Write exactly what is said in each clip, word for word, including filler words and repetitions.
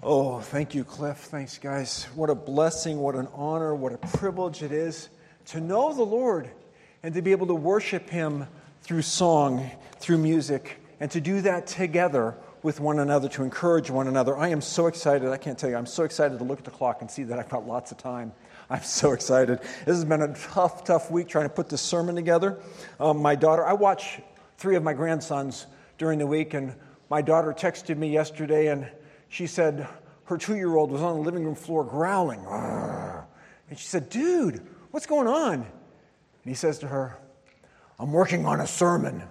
Oh, thank you, Cliff. Thanks, guys. What a blessing, what an honor, what a privilege it is to know the Lord and to be able to worship Him through song, through music, and to do that together with one another, to encourage one another. I am so excited. I can't tell you. I'm so excited to look at the clock and see that I've got lots of time. I'm so excited. This has been a tough, tough week trying to put this sermon together. Um, my daughter, I watch three of my grandsons during the week, and my daughter texted me yesterday, and she said her two-year-old was on the living room floor growling. And she said, "Dude, what's going on?" And he says to her, "I'm working on a sermon."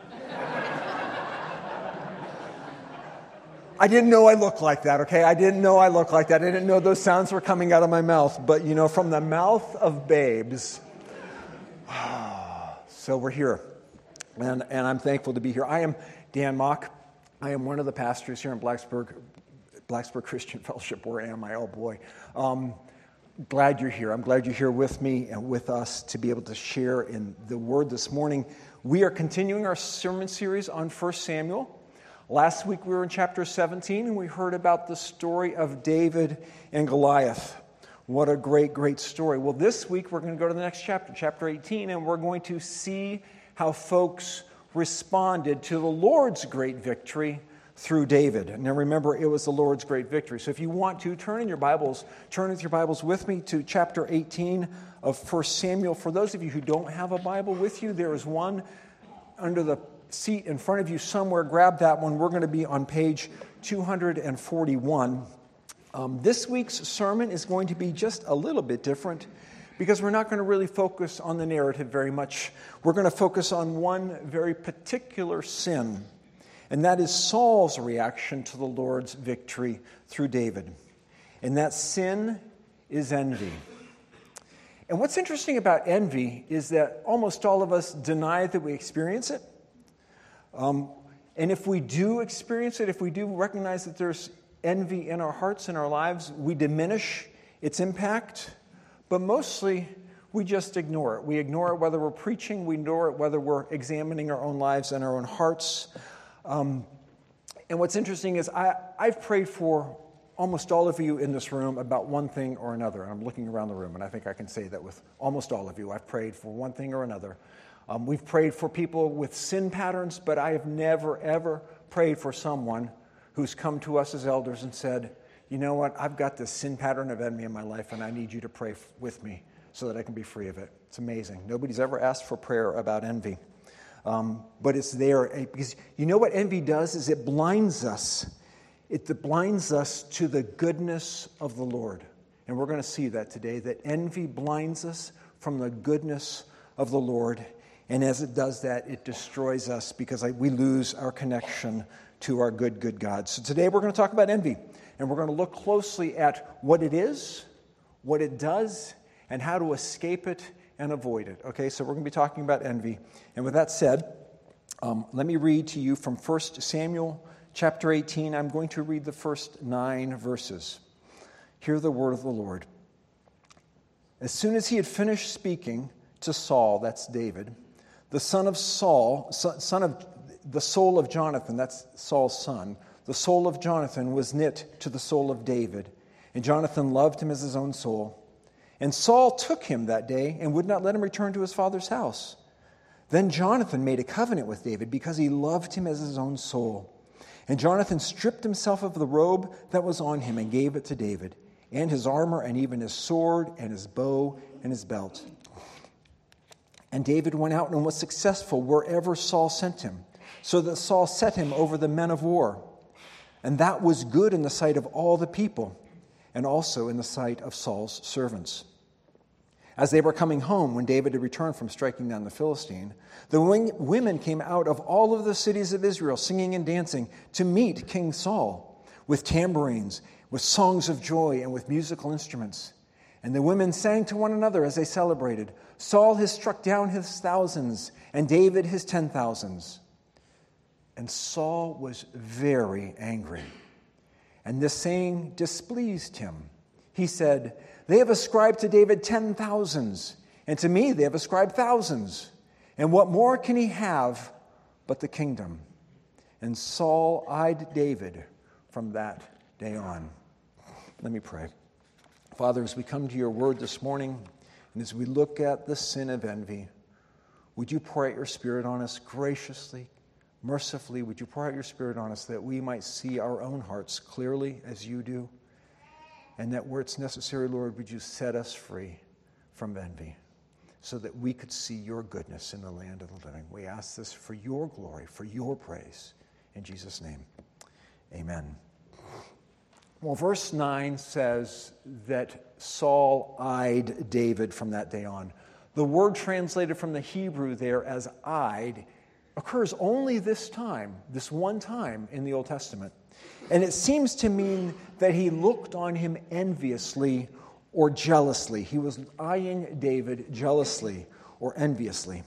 I didn't know I looked like that, okay? I didn't know I looked like that. I didn't know those sounds were coming out of my mouth. But, you know, from the mouth of babes. So we're here. And, and I'm thankful to be here. I am Dan Mock. I am one of the pastors here in Blacksburg, Blacksburg Christian Fellowship. Where am I? Oh, boy. Um, glad you're here. I'm glad you're here with me and with us to be able to share in the Word this morning. We are continuing our sermon series on First Samuel. Last week we were in chapter seventeen, and we heard about the story of David and Goliath. What a great, great story. Well, this week we're going to go to the next chapter, chapter eighteen, and we're going to see how folks responded to the Lord's great victory through David. Now remember, it was the Lord's great victory. So if you want to, turn in your Bibles, turn with your Bibles with me to chapter eighteen of First Samuel. For those of you who don't have a Bible with you, there is one under the seat in front of you somewhere. Grab that one. We're going to be on page two forty-one. Um, this week's sermon is going to be just a little bit different because we're not going to really focus on the narrative very much. We're going to focus on one very particular sin, and that is Saul's reaction to the Lord's victory through David. And that sin is envy. And what's interesting about envy is that almost all of us deny that we experience it. Um, and if we do experience it, if we do recognize that there's envy in our hearts and our lives, we diminish its impact. But mostly, we just ignore it. We ignore it whether we're preaching, we ignore it whether we're examining our own lives and our own hearts. Um, and what's interesting is I, I've prayed for almost all of you in this room about one thing or another. And I'm looking around the room, and I think I can say that with almost all of you. I've prayed for one thing or another. Um, we've prayed for people with sin patterns, but I have never, ever prayed for someone who's come to us as elders and said, "You know what, I've got this sin pattern of envy in my life, and I need you to pray f- with me so that I can be free of it." It's amazing. Nobody's ever asked for prayer about envy. Um, but it's there, because you know what envy does is it blinds us. It blinds us to the goodness of the Lord. And we're going to see that today, that envy blinds us from the goodness of the Lord. And as it does that, it destroys us because we lose our connection to our good, good God. So today we're going to talk about envy. And we're going to look closely at what it is, what it does, and how to escape it and avoid it. Okay, so we're going to be talking about envy. And with that said, um, let me read to you from First Samuel chapter eighteen. I'm going to read the first nine verses. Hear the word of the Lord. As soon as he had finished speaking to Saul, that's David, the son of Saul, son of the soul of Jonathan, that's Saul's son, the soul of Jonathan was knit to the soul of David, and Jonathan loved him as his own soul. And Saul took him that day and would not let him return to his father's house. Then Jonathan made a covenant with David because he loved him as his own soul. And Jonathan stripped himself of the robe that was on him and gave it to David, and his armor, and even his sword, and his bow, and his belt. And David went out and was successful wherever Saul sent him, so that Saul set him over the men of war. And that was good in the sight of all the people, and also in the sight of Saul's servants. As they were coming home, when David had returned from striking down the Philistine, the women came out of all of the cities of Israel, singing and dancing, to meet King Saul, with tambourines, with songs of joy, and with musical instruments. And the women sang to one another as they celebrated, "Saul has struck down his thousands, and David his ten thousands." And Saul was very angry, and this saying displeased him. He said, "They have ascribed to David ten thousands, and to me they have ascribed thousands. And what more can he have but the kingdom?" And Saul eyed David from that day on. Let me pray. Father, as we come to your word this morning, and as we look at the sin of envy, would you pour out your Spirit on us graciously, mercifully? Would you pour out your Spirit on us that we might see our own hearts clearly as you do? And that where it's necessary, Lord, would you set us free from envy so that we could see your goodness in the land of the living. We ask this for your glory, for your praise. In Jesus' name, amen. Well, verse nine says that Saul eyed David from that day on. The word translated from the Hebrew there as eyed occurs only this time, this one time in the Old Testament. And it seems to mean that he looked on him enviously or jealously. He was eyeing David jealously or enviously.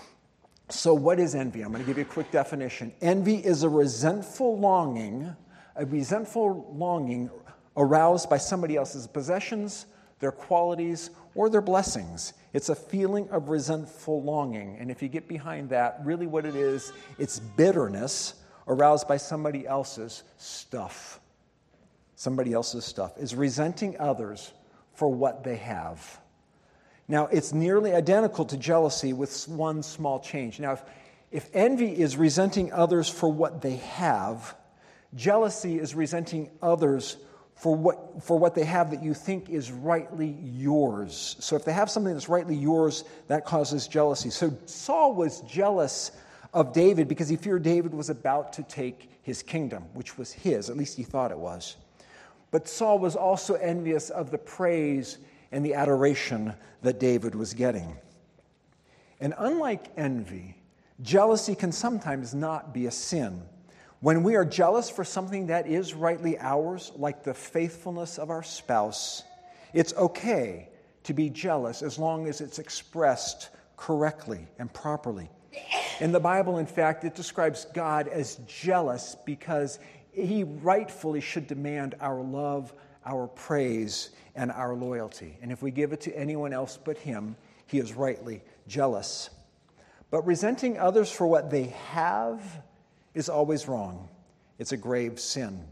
So what is envy? I'm going to give you a quick definition. Envy is a resentful longing, a resentful longing aroused by somebody else's possessions, their qualities, or their blessings. It's a feeling of resentful longing. And if you get behind that, really what it is, it's bitterness aroused by somebody else's stuff. Somebody else's stuff. Is resenting others for what they have. Now, it's nearly identical to jealousy with one small change. Now, if, if envy is resenting others for what they have, jealousy is resenting others for what, for what they have that you think is rightly yours. So if they have something that's rightly yours, that causes jealousy. So Saul was jealous of David because he feared David was about to take his kingdom, which was his, at least he thought it was. But Saul was also envious of the praise and the adoration that David was getting. And unlike envy, jealousy can sometimes not be a sin. When we are jealous for something that is rightly ours, like the faithfulness of our spouse, it's okay to be jealous as long as it's expressed correctly and properly. In the Bible, in fact, it describes God as jealous because he rightfully should demand our love, our praise, and our loyalty. And if we give it to anyone else but him, he is rightly jealous. But resenting others for what they have is always wrong. It's a grave sin.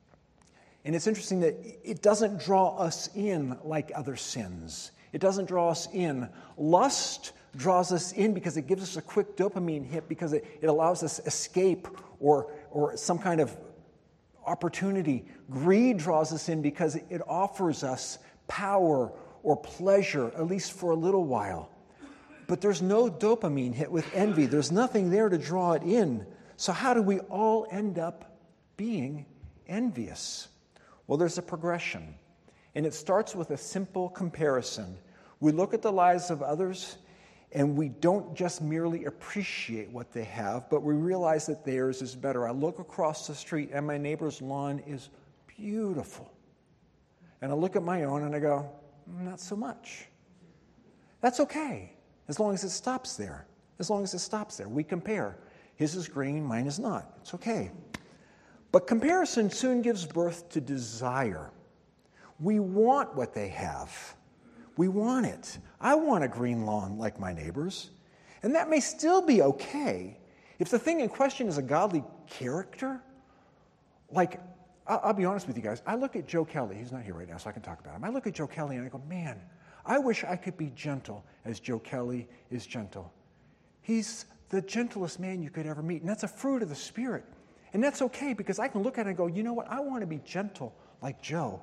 And it's interesting that it doesn't draw us in like other sins. It doesn't draw us in. Lust draws us in because it gives us a quick dopamine hit, because it, it allows us escape or, or some kind of opportunity. Greed draws us in because it offers us power or pleasure, at least for a little while. But there's no dopamine hit with envy. There's nothing there to draw it in. So how do we all end up being envious? Well, there's a progression. And it starts with a simple comparison. We look at the lives of others, and we don't just merely appreciate what they have, but we realize that theirs is better. I look across the street, and my neighbor's lawn is beautiful. And I look at my own, and I go, not so much. That's okay, as long as it stops there. As long as it stops there. We compare. His is green, mine is not. It's okay. But comparison soon gives birth to desire. We want what they have. We want it. I want a green lawn like my neighbors. And that may still be okay. If the thing in question is a godly character, like, I'll, I'll be honest with you guys, I look at Joe Kelly. He's not here right now, so I can talk about him. I look at Joe Kelly and I go, man, I wish I could be gentle as Joe Kelly is gentle. He's the gentlest man you could ever meet. And that's a fruit of the Spirit. And that's okay, because I can look at it and go, you know what? I want to be gentle like Joe.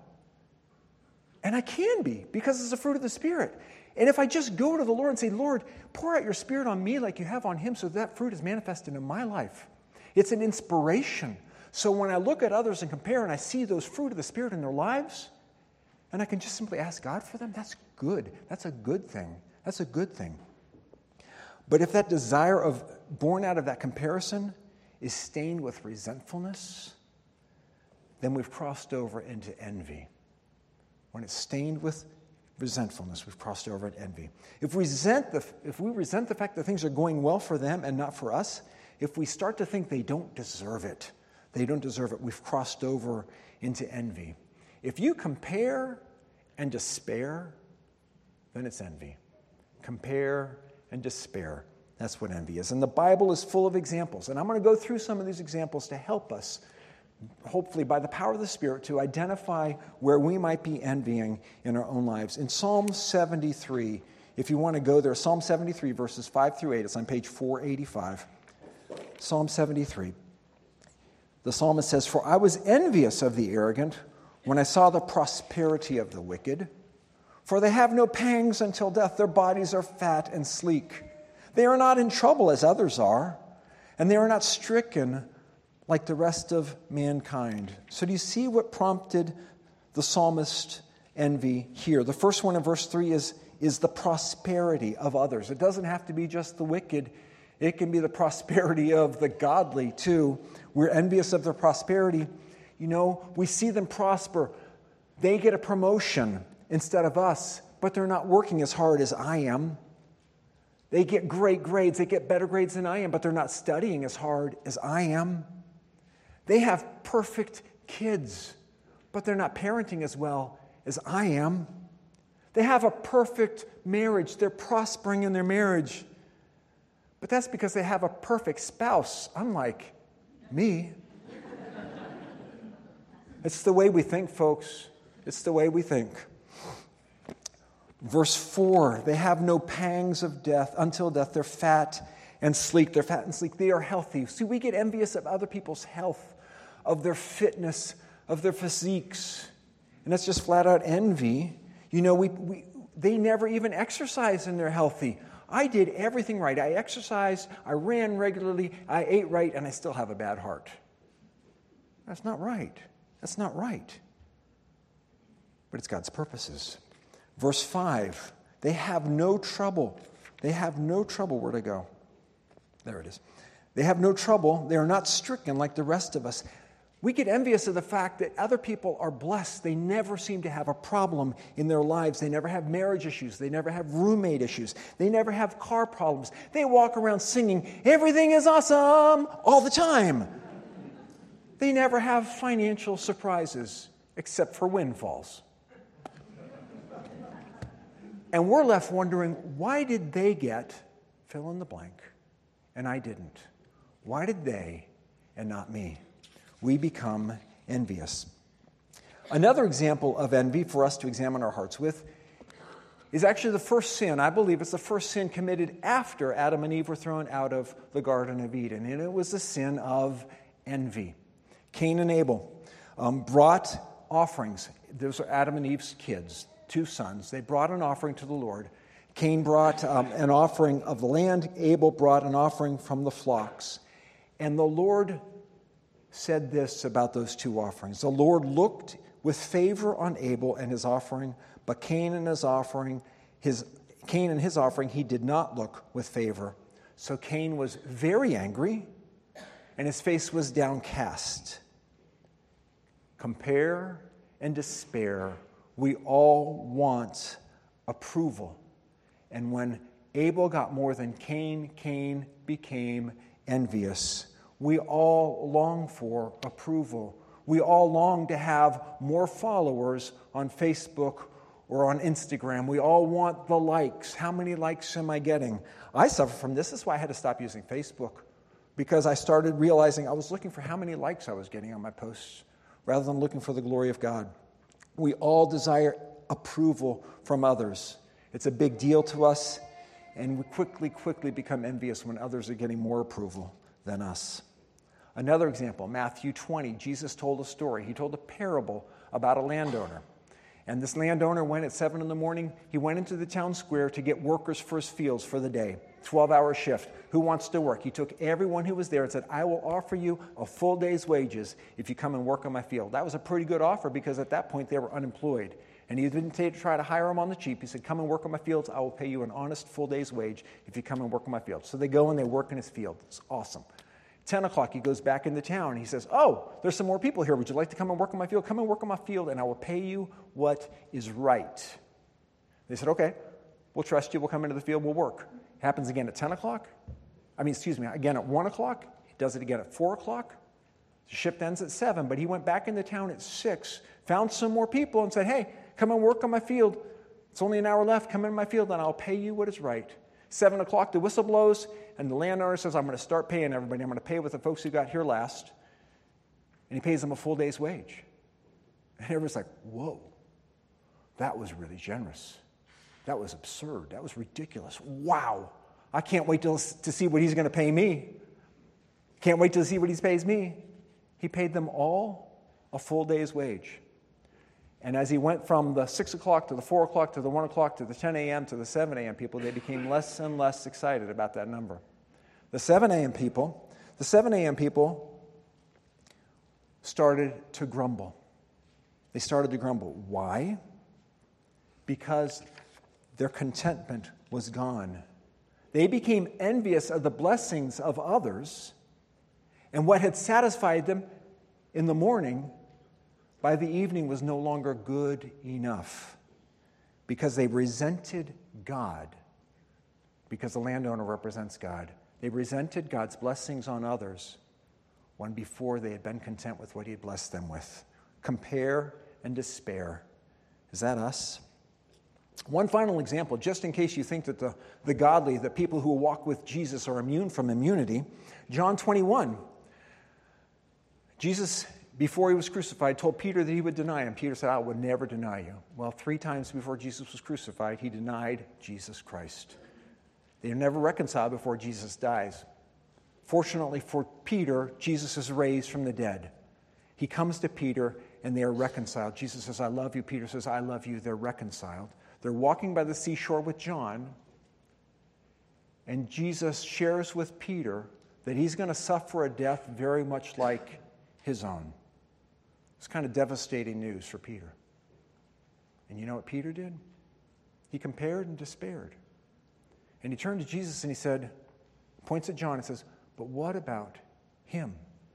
And I can be, because it's a fruit of the Spirit. And if I just go to the Lord and say, Lord, pour out your Spirit on me like you have on him, so that fruit is manifested in my life. It's an inspiration. So when I look at others and compare and I see those fruit of the Spirit in their lives, and I can just simply ask God for them, that's good. That's a good thing. That's a good thing. But if that desire of born out of that comparison is stained with resentfulness, then we've crossed over into envy. When it's stained with resentfulness, we've crossed over into envy. If we resent the if we resent the fact that things are going well for them and not for us, if we start to think they don't deserve it, they don't deserve it, we've crossed over into envy. If you compare and despair, then it's envy. Compare and despair. That's what envy is. And the Bible is full of examples. And I'm going to go through some of these examples to help us hopefully by the power of the Spirit, to identify where we might be envying in our own lives. In Psalm seventy-three, if you want to go there, Psalm seventy-three, verses five through eight, it's on page four eighty-five. Psalm seventy-three. The psalmist says, "For I was envious of the arrogant when I saw the prosperity of the wicked. For they have no pangs until death. Their bodies are fat and sleek. They are not in trouble as others are, and they are not stricken like the rest of mankind." So do you see what prompted the psalmist envy here? The first one in verse three is, is the prosperity of others. It doesn't have to be just the wicked. It can be the prosperity of the godly too. We're envious of their prosperity. You know, we see them prosper. They get a promotion instead of us, but they're not working as hard as I am. They get great grades. They get better grades than I am, but they're not studying as hard as I am. They have perfect kids, but they're not parenting as well as I am. They have a perfect marriage. They're prospering in their marriage. But that's because they have a perfect spouse, unlike me. It's the way we think, folks. It's the way we think. Verse four, they have no pangs of death until death. They're fat and sleek. They're fat and sleek. They are healthy. See, we get envious of other people's health, of their fitness, of their physiques. And that's just flat out envy. You know, we, we they never even exercise and they're healthy. I did everything right. I exercised, I ran regularly, I ate right, and I still have a bad heart. That's not right. That's not right. But it's God's purposes. Verse five, they have no trouble. They have no trouble. Where to go? There it is. They have no trouble. They are not stricken like the rest of us. We get envious of the fact that other people are blessed. They never seem to have a problem in their lives. They never have marriage issues. They never have roommate issues. They never have car problems. They walk around singing, "Everything is awesome," all the time. They never have financial surprises except for windfalls. And we're left wondering, why did they get fill in the blank and I didn't? Why did they and not me? We become envious. Another example of envy for us to examine our hearts with is actually the first sin. I believe it's the first sin committed after Adam and Eve were thrown out of the Garden of Eden. And it was the sin of envy. Cain and Abel um, brought offerings. Those are Adam and Eve's kids, two sons. They brought an offering to the Lord. Cain brought um, an offering of the land. Abel brought an offering from the flocks. And the Lord said this about those two offerings. The Lord looked with favor on Abel and his offering, but Cain and his offering, his Cain and his offering, he did not look with favor. So Cain was very angry, and his face was downcast. Compare and despair. We all want approval. And when Abel got more than Cain, Cain became envious. We all long for approval. We all long to have more followers on Facebook or on Instagram. We all want the likes. How many likes am I getting? I suffer from this. This is why I had to stop using Facebook, because I started realizing I was looking for how many likes I was getting on my posts rather than looking for the glory of God. We all desire approval from others. It's a big deal to us, and we quickly, quickly become envious when others are getting more approval than us. Another example, Matthew twenty, Jesus told a story. He told a parable about a landowner. And this landowner went at seven in the morning. He went into the town square to get workers for his fields for the day. twelve-hour shift. Who wants to work? He took everyone who was there and said, "I will offer you a full day's wages if you come and work on my field." That was a pretty good offer because at that point they were unemployed. And he didn't try to hire them on the cheap. He said, "Come and work on my fields. I will pay you an honest full day's wage if you come and work on my field." So they go and they work in his field. It's awesome. ten o'clock, he goes back into town. And he says, "Oh, there's some more people here. Would you like to come and work on my field? Come and work on my field, and I will pay you what is right." They said, "Okay, we'll trust you. We'll come into the field. We'll work." It happens again at ten o'clock. I mean, excuse me, again at one o'clock. He does it again at four o'clock. The shift ends at seven, but he went back into town at six, found some more people, and said, "Hey, come and work on my field. It's only an hour left. Come in my field, and I'll pay you what is right." Seven o'clock, the whistle blows, and the landowner says, "I'm going to start paying everybody. I'm going to pay with the folks who got here last." and he pays them a full day's wage. And everyone's like, whoa, that was really generous. That was absurd. That was ridiculous. Wow. I can't wait to, to see what he's going to pay me. Can't wait to see what he pays me. He paid them all a full day's wage. And as he went from the six o'clock to the four o'clock to the one o'clock to the ten a.m. to the seven a.m. people, they became less and less excited about that number. The seven a.m. people, the seven a.m. people started to grumble. They started to grumble. Why? Because their contentment was gone. They became envious of the blessings of others, and what had satisfied them in the morning, by the evening was no longer good enough, because they resented God, because the landowner represents God. They resented God's blessings on others when before they had been content with what he had blessed them with. Compare and despair. Is that us? One final example, just in case you think that the, the godly, the people who walk with Jesus are immune from immunity. John twenty-one. Jesus, before he was crucified, told Peter that he would deny him. Peter said, I would never deny you. Well, three times before Jesus was crucified, he denied Jesus Christ. They are never reconciled before Jesus dies. Fortunately for Peter, Jesus is raised from the dead. He comes to Peter, and they are reconciled. Jesus says, I love you. Peter says, I love you. They're reconciled. They're walking by the seashore with John, and Jesus shares with Peter that he's going to suffer a death very much like his own. It's kind of devastating news for Peter. And you know what Peter did? He compared and despaired. And he turned to Jesus and he said, points at John and says, but what about him?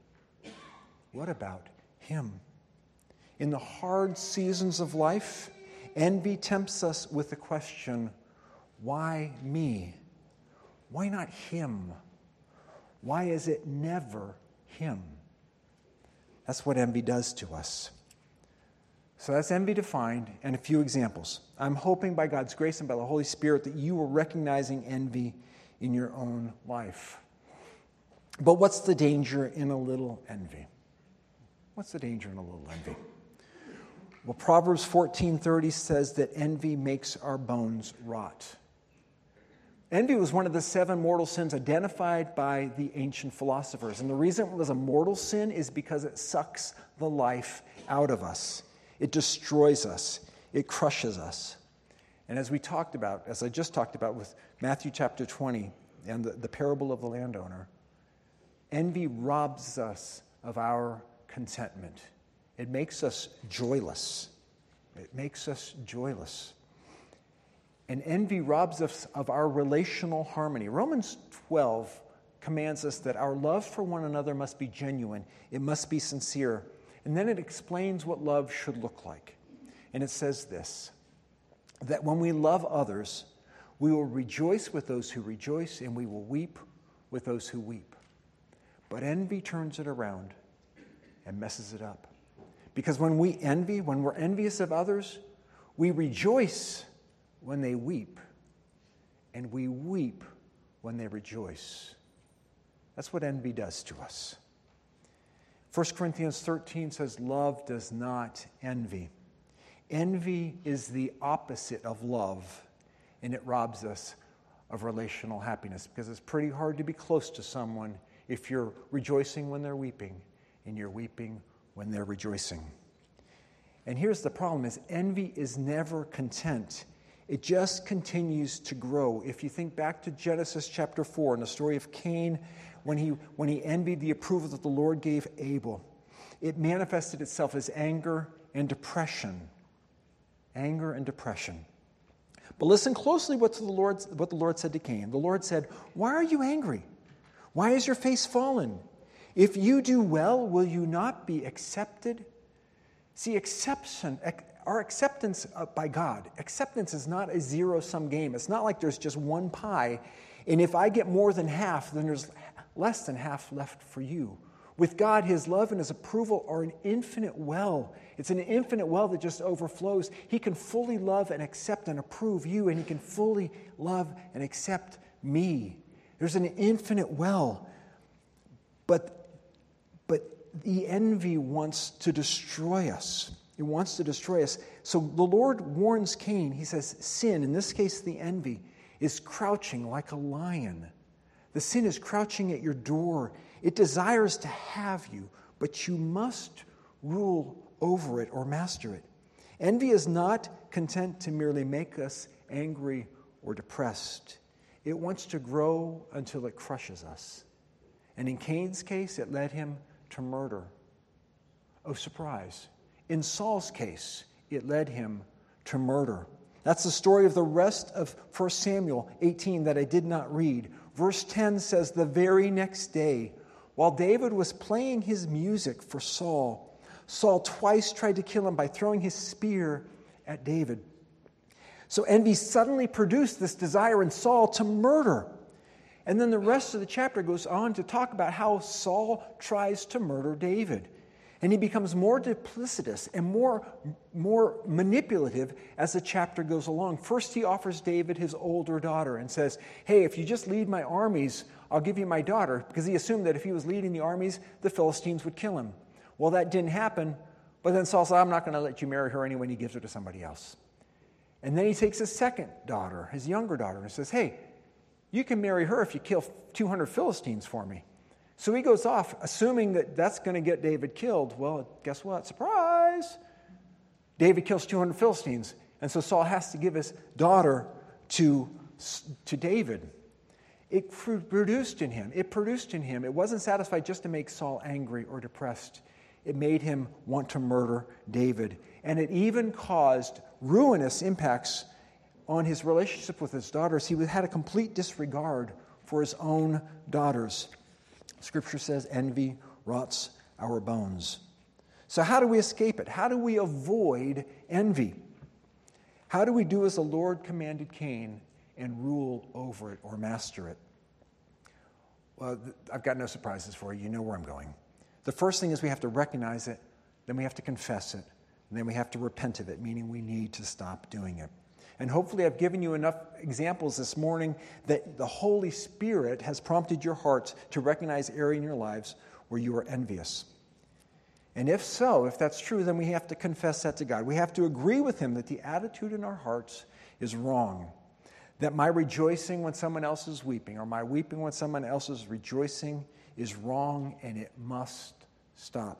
What about him? In the hard seasons of life, envy tempts us with the question, why me? Why not him? Why is it never him? That's what envy does to us. So that's envy defined, and a few examples. I'm hoping by God's grace and by the Holy Spirit that you are recognizing envy in your own life. But what's the danger in a little envy? What's the danger in a little envy? Well, Proverbs fourteen thirty says that envy makes our bones rot. Envy was one of the seven mortal sins identified by the ancient philosophers. And the reason it was a mortal sin is because it sucks the life out of us. It destroys us. It crushes us. And as we talked about, as I just talked about with Matthew chapter twenty and the, the parable of the landowner, envy robs us of our contentment. It makes us joyless. It makes us joyless. And envy robs us of our relational harmony. Romans twelve commands us that our love for one another must be genuine. It must be sincere. And then it explains what love should look like. And it says this, that when we love others, we will rejoice with those who rejoice, and we will weep with those who weep. But envy turns it around and messes it up. Because when we envy, when we're envious of others, we rejoice when they weep, and we weep when they rejoice. That's what envy does to us. First Corinthians thirteen says, love does not envy. Envy is the opposite of love, and it robs us of relational happiness, because it's pretty hard to be close to someone if you're rejoicing when they're weeping, and you're weeping when they're rejoicing. And here's the problem, is envy is never content. It just continues to grow. If you think back to Genesis chapter four and the story of Cain, when he, when he envied the approval that the Lord gave Abel, it manifested itself as anger and depression. Anger and depression. But listen closely what, to the Lord, what the Lord said to Cain. The Lord said, why are you angry? Why is your face fallen? If you do well, will you not be accepted? See, acceptance, our acceptance by God, acceptance is not a zero-sum game. It's not like there's just one pie, and if I get more than half, then there's less than half left for you. With God, his love and his approval are an infinite well. It's an infinite well that just overflows. He can fully love and accept and approve you, and he can fully love and accept me. There's an infinite well. But, but the envy wants to destroy us. It wants to destroy us. So the Lord warns Cain. He says, sin, in this case the envy, is crouching like a lion. The sin is crouching at your door. It desires to have you, but you must rule over it or master it. Envy is not content to merely make us angry or depressed. It wants to grow until it crushes us. And in Cain's case, it led him to murder. Oh, surprise. In Saul's case, it led him to murder. That's the story of the rest of First Samuel eighteen that I did not read. Verse ten says, the very next day, while David was playing his music for Saul, Saul twice tried to kill him by throwing his spear at David. So envy suddenly produced this desire in Saul to murder. And then the rest of the chapter goes on to talk about how Saul tries to murder David. And he becomes more duplicitous and more, more manipulative as the chapter goes along. First, he offers David his older daughter and says, hey, if you just lead my armies, I'll give you my daughter, because he assumed that if he was leading the armies, the Philistines would kill him. Well, that didn't happen, but then Saul said, I'm not going to let you marry her anyway, and he gives her to somebody else. And then he takes his second daughter, his younger daughter, and says, hey, you can marry her if you kill two hundred Philistines for me. So he goes off, assuming that that's going to get David killed. Well, guess what? Surprise! David kills two hundred Philistines. And so Saul has to give his daughter to, to David. It produced in him. It produced in him. It wasn't satisfied just to make Saul angry or depressed. It made him want to murder David. And it even caused ruinous impacts on his relationship with his daughters. He had a complete disregard for his own daughters. Scripture says envy rots our bones. So how do we escape it? How do we avoid envy? How do we do as the Lord commanded Cain and rule over it or master it? Well, I've got no surprises for you. You know where I'm going. The first thing is we have to recognize it, then we have to confess it, and then we have to repent of it, meaning we need to stop doing it. And hopefully I've given you enough examples this morning that the Holy Spirit has prompted your heart to recognize area in your lives where you are envious. And if so, if that's true, then we have to confess that to God. We have to agree with Him that the attitude in our hearts is wrong. That my rejoicing when someone else is weeping, or my weeping when someone else is rejoicing, is wrong, and it must stop.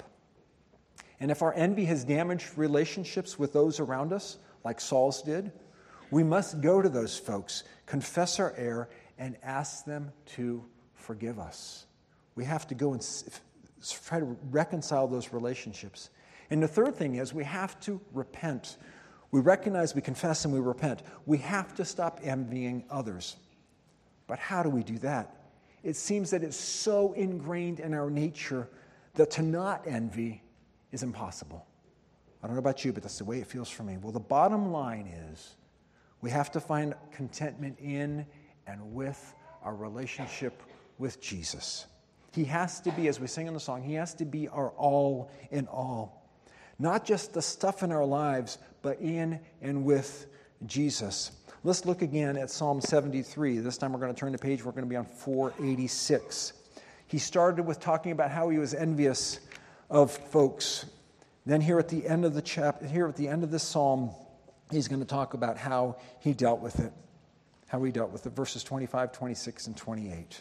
And if our envy has damaged relationships with those around us, like Saul's did, we must go to those folks, confess our error, and ask them to forgive us. We have to go and try to reconcile those relationships. And the third thing is we have to repent. We recognize, we confess, and we repent. We have to stop envying others. But how do we do that? It seems that it's so ingrained in our nature that to not envy is impossible. I don't know about you, but that's the way it feels for me. Well, the bottom line is we have to find contentment in and with our relationship with Jesus. He has to be, as we sing in the song, He has to be our all in all. Not just the stuff in our lives, but in and with Jesus. Let's look again at Psalm seventy-three. This time we're going to turn the page. We're going to be on four eighty-six. He started with talking about how he was envious of folks. Then here at the end of the chapter, here at the end of this psalm, he's going to talk about how he dealt with it. How he dealt with it. Verses twenty-five, twenty-six, and twenty-eight.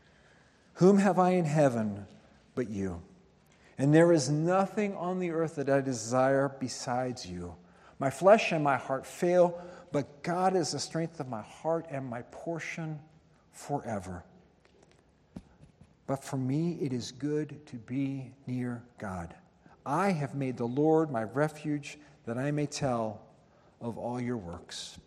Whom have I in heaven but you? And there is nothing on the earth that I desire besides you. My flesh and my heart fail, but God is the strength of my heart and my portion forever. But for me it is good to be near God. I have made the Lord my refuge, that I may tell of all your works.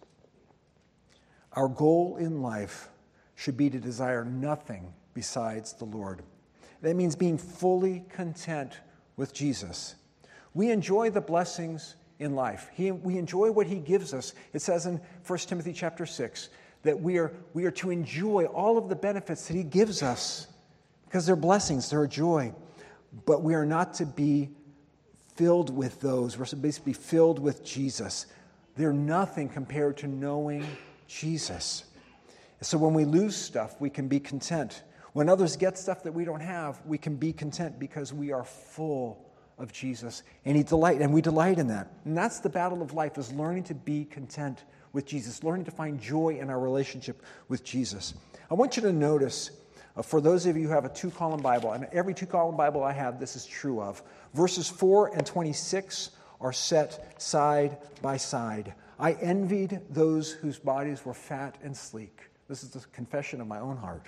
Our goal in life should be to desire nothing besides the Lord. That means being fully content with Jesus. We enjoy the blessings in life. He, we enjoy what He gives us. It says in First Timothy chapter six that we are, we are to enjoy all of the benefits that He gives us because they're blessings, they're a joy. But we are not to be filled with those. We're supposed to be filled with Jesus. They're nothing compared to knowing Jesus. So when we lose stuff, we can be content. When others get stuff that we don't have, we can be content because we are full of Jesus, and he delight, and we delight in that. And that's the battle of life, is learning to be content with Jesus, learning to find joy in our relationship with Jesus. I want you to notice, uh, for those of you who have a two-column Bible, and every two-column Bible I have, this is true of, verses four and twenty-six are set side by side. I envied those whose bodies were fat and sleek. This is the confession of my own heart.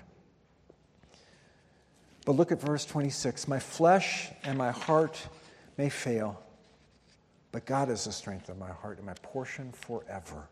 But look at verse twenty-six. My flesh and my heart may fail, but God is the strength of my heart and my portion forever.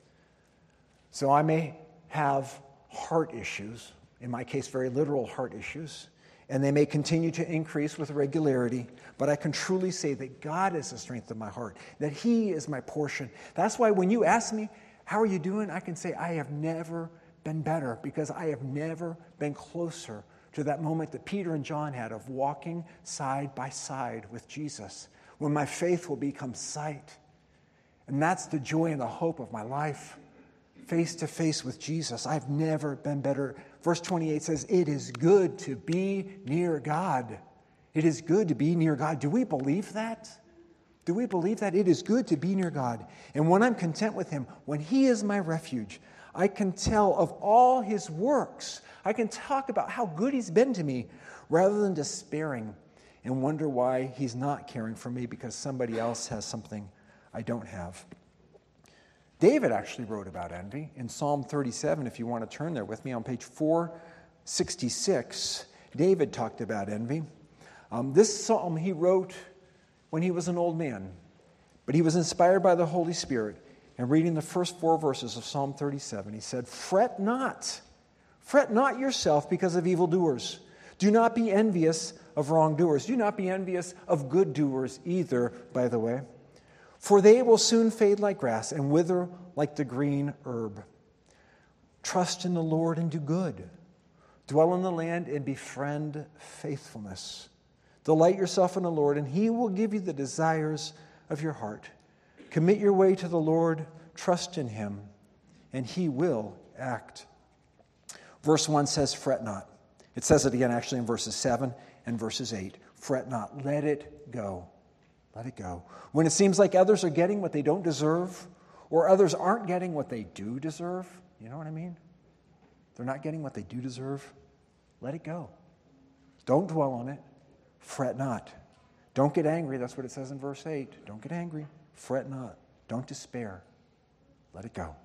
So I may have heart issues, in my case, very literal heart issues, and they may continue to increase with regularity, but I can truly say that God is the strength of my heart, that he is my portion. That's why when you ask me, how are you doing? I can say, I have never been better, because I have never been closer to that moment that Peter and John had of walking side by side with Jesus, when my faith will become sight. And that's the joy and the hope of my life, face to face with Jesus. I've never been better. Verse twenty-eight says, it is good to be near God. It is good to be near God. Do we believe that? Do we believe that? It is good to be near God. And when I'm content with him, when he is my refuge, I can tell of all his works. I can talk about how good he's been to me, rather than despairing and wonder why he's not caring for me because somebody else has something I don't have. David actually wrote about envy in Psalm thirty-seven, if you want to turn there with me, on page four sixty-six. David talked about envy. Um, this psalm he wrote when he was an old man, but he was inspired by the Holy Spirit. And reading the first four verses of Psalm thirty-seven, he said, Fret not, fret not yourself because of evildoers. Do not be envious of wrongdoers. Do not be envious of good doers either, by the way. For they will soon fade like grass and wither like the green herb. Trust in the Lord and do good. Dwell in the land and befriend faithfulness. Delight yourself in the Lord, and he will give you the desires of your heart. Commit your way to the Lord, trust in him, and he will act. Verse one says, fret not. It says it again actually in verses seven and verses eight. Fret not, let it go. Let it go. When it seems like others are getting what they don't deserve, or others aren't getting what they do deserve, you know what I mean? They're not getting what they do deserve. Let it go. Don't dwell on it. Fret not. Don't get angry. That's what it says in verse eight. Don't get angry. Fret not. Don't despair. Let it go.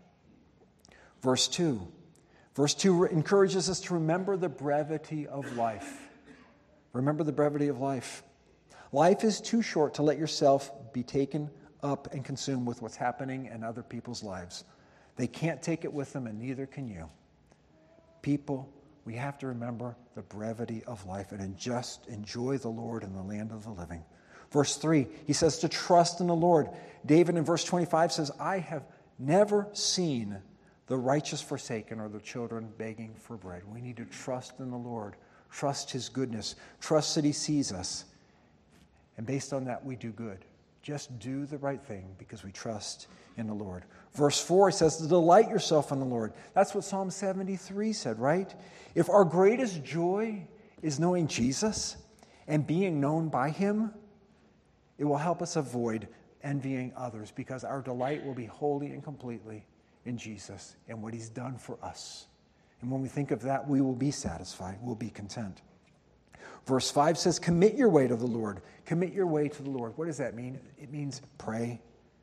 Verse two. Verse two encourages us to remember the brevity of life. Remember the brevity of life. Life is too short to let yourself be taken up and consumed with what's happening in other people's lives. They can't take it with them, and neither can you. People, we have to remember the brevity of life and just enjoy the Lord in the land of the living. Verse three, he says to trust in the Lord. David in verse twenty-five says, I have never seen the righteous forsaken or the children begging for bread. We need to trust in the Lord, trust his goodness, trust that he sees us. And based on that, we do good. Just do the right thing because we trust in the Lord. Verse four says to delight yourself in the Lord. That's what Psalm seventy-three said, right? If our greatest joy is knowing Jesus and being known by him, it will help us avoid envying others because our delight will be wholly and completely in Jesus and what he's done for us. And when we think of that, we will be satisfied. We'll be content. Verse five says, commit your way to the Lord. Commit your way to the Lord. What does that mean? It means pray.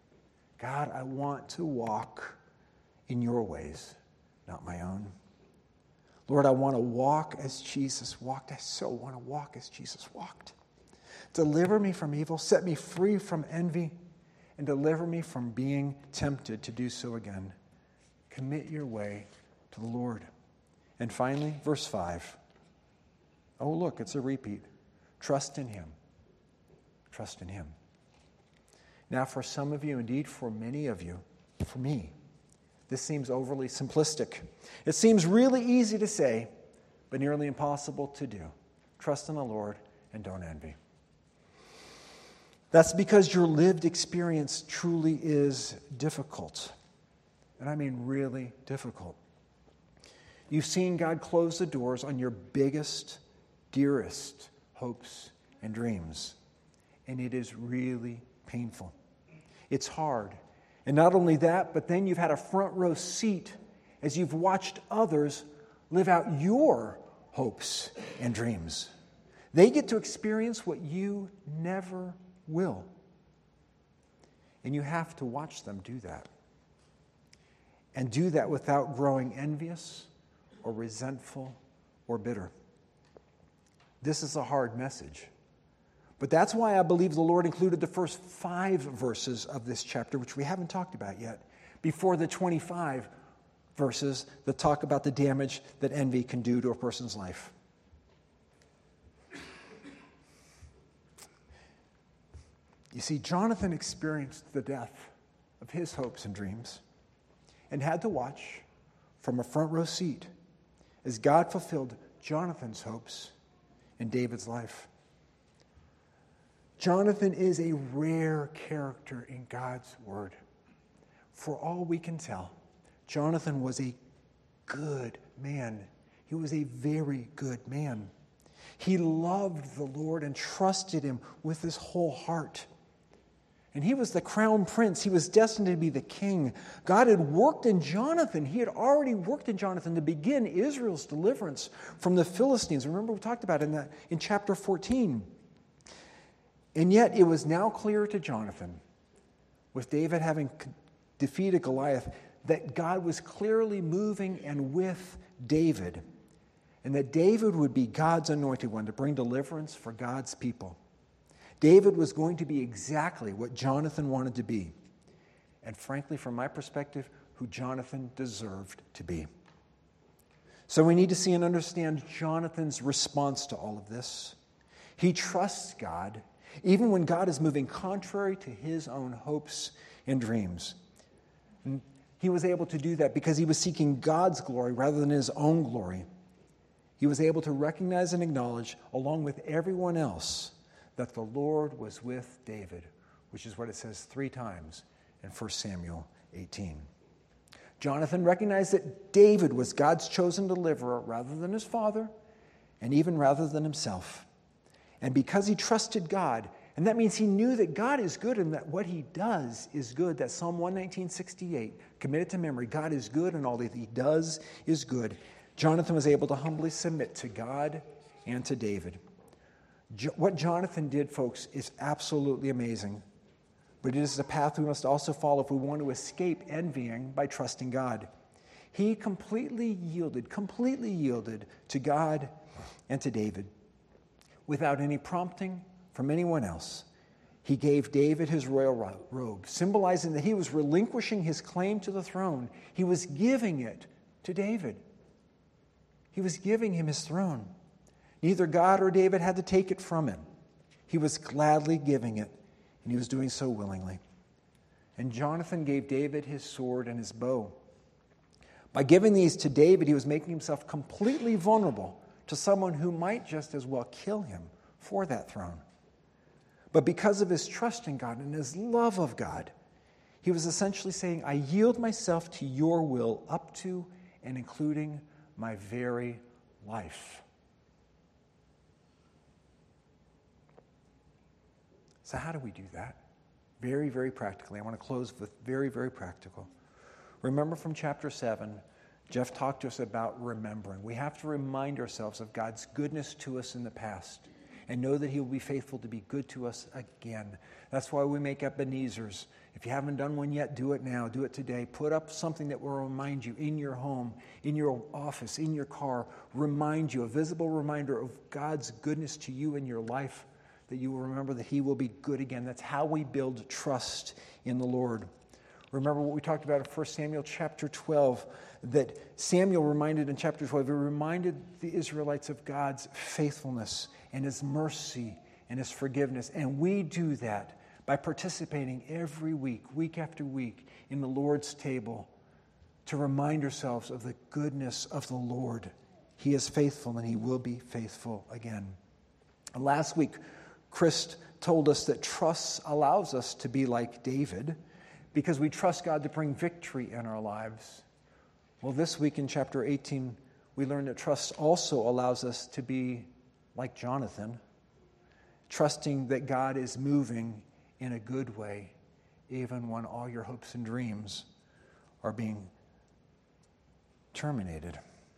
God, I want to walk in your ways, not my own. Lord, I want to walk as Jesus walked. I so want to walk as Jesus walked. Deliver me from evil, set me free from envy, and deliver me from being tempted to do so again. Commit your way to the Lord. And finally, verse five. Oh, look, it's a repeat. Trust in him. Trust in him. Now, for some of you, indeed for many of you, for me, this seems overly simplistic. It seems really easy to say, but nearly impossible to do. Trust in the Lord and don't envy. That's because your lived experience truly is difficult. And I mean really difficult. You've seen God close the doors on your biggest, dearest hopes and dreams. And it is really painful. It's hard. And not only that, but then you've had a front row seat as you've watched others live out your hopes and dreams. They get to experience what you never will. And you have to watch them do that. And do that without growing envious or resentful or bitter. This is a hard message. But that's why I believe the Lord included the first five verses of this chapter, which we haven't talked about yet, before the twenty-five verses that talk about the damage that envy can do to a person's life. You see, Jonathan experienced the death of his hopes and dreams and had to watch from a front row seat as God fulfilled Jonathan's hopes in David's life. Jonathan is a rare character in God's word. For all we can tell, Jonathan was a good man. He was a very good man. He loved the Lord and trusted him with his whole heart. And he was the crown prince. He was destined to be the king. God had worked in Jonathan. He had already worked in Jonathan to begin Israel's deliverance from the Philistines. Remember we talked about it in, the, in chapter fourteen. And yet it was now clear to Jonathan, with David having defeated Goliath, that God was clearly moving and with David, and that David would be God's anointed one to bring deliverance for God's people. David was going to be exactly what Jonathan wanted to be, and frankly, from my perspective, who Jonathan deserved to be. So we need to see and understand Jonathan's response to all of this. He trusts God, even when God is moving contrary to his own hopes and dreams. And he was able to do that because he was seeking God's glory rather than his own glory. He was able to recognize and acknowledge, along with everyone else, that the Lord was with David, which is what it says three times in First Samuel eighteen. Jonathan recognized that David was God's chosen deliverer rather than his father, and even rather than himself. And because he trusted God, and that means he knew that God is good and that what he does is good, that Psalm one nineteen sixty-eight, committed to memory, God is good and all that he does is good. Jonathan was able to humbly submit to God and to David. Jo- what Jonathan did, folks, is absolutely amazing. But it is a path we must also follow if we want to escape envying by trusting God. He completely yielded, completely yielded to God and to David. Without any prompting from anyone else, he gave David his royal robe, symbolizing that he was relinquishing his claim to the throne. He was giving it to David. He was giving him his throne. Neither God or David had to take it from him. He was gladly giving it, and he was doing so willingly. And Jonathan gave David his sword and his bow. By giving these to David, he was making himself completely vulnerable to someone who might just as well kill him for that throne. But because of his trust in God and his love of God, he was essentially saying, I yield myself to your will up to and including my very life. So how do we do that? Very, very practically. I want to close with very, very practical. Remember from chapter seven, Jeff talked to us about remembering. We have to remind ourselves of God's goodness to us in the past and know that he will be faithful to be good to us again. That's why we make Ebenezer's. If you haven't done one yet, do it now. Do it today. Put up something that will remind you in your home, in your office, in your car. Remind you, a visible reminder of God's goodness to you in your life, that you will remember that he will be good again. That's how we build trust in the Lord. Remember what we talked about in First Samuel chapter twelve, that Samuel reminded in chapter twelve, he reminded the Israelites of God's faithfulness and his mercy and his forgiveness. And we do that by participating every week, week after week, in the Lord's table to remind ourselves of the goodness of the Lord. He is faithful and he will be faithful again. And last week, Chris told us that trust allows us to be like David, because we trust God to bring victory in our lives. Well, this week in chapter eighteen, we learn that trust also allows us to be like Jonathan, trusting that God is moving in a good way, even when all your hopes and dreams are being terminated.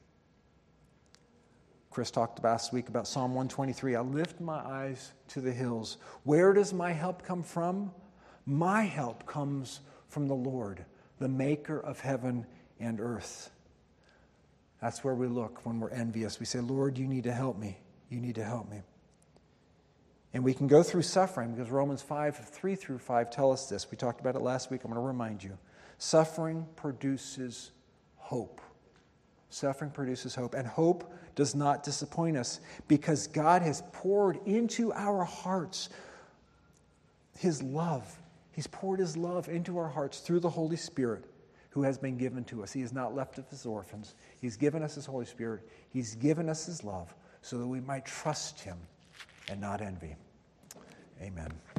Chris talked last week about Psalm one twenty-three. I lift my eyes to the hills. Where does my help come from? My help comes from the Lord, the maker of heaven and earth. That's where we look when we're envious. We say, Lord, you need to help me. You need to help me. And we can go through suffering because Romans five, three through five tell us this. We talked about it last week. I'm going to remind you. Suffering produces hope. Suffering produces hope. And hope does not disappoint us because God has poured into our hearts His love. He's poured His love into our hearts through the Holy Spirit who has been given to us. He has not left us as orphans. He's given us His Holy Spirit. He's given us His love so that we might trust Him and not envy. Amen.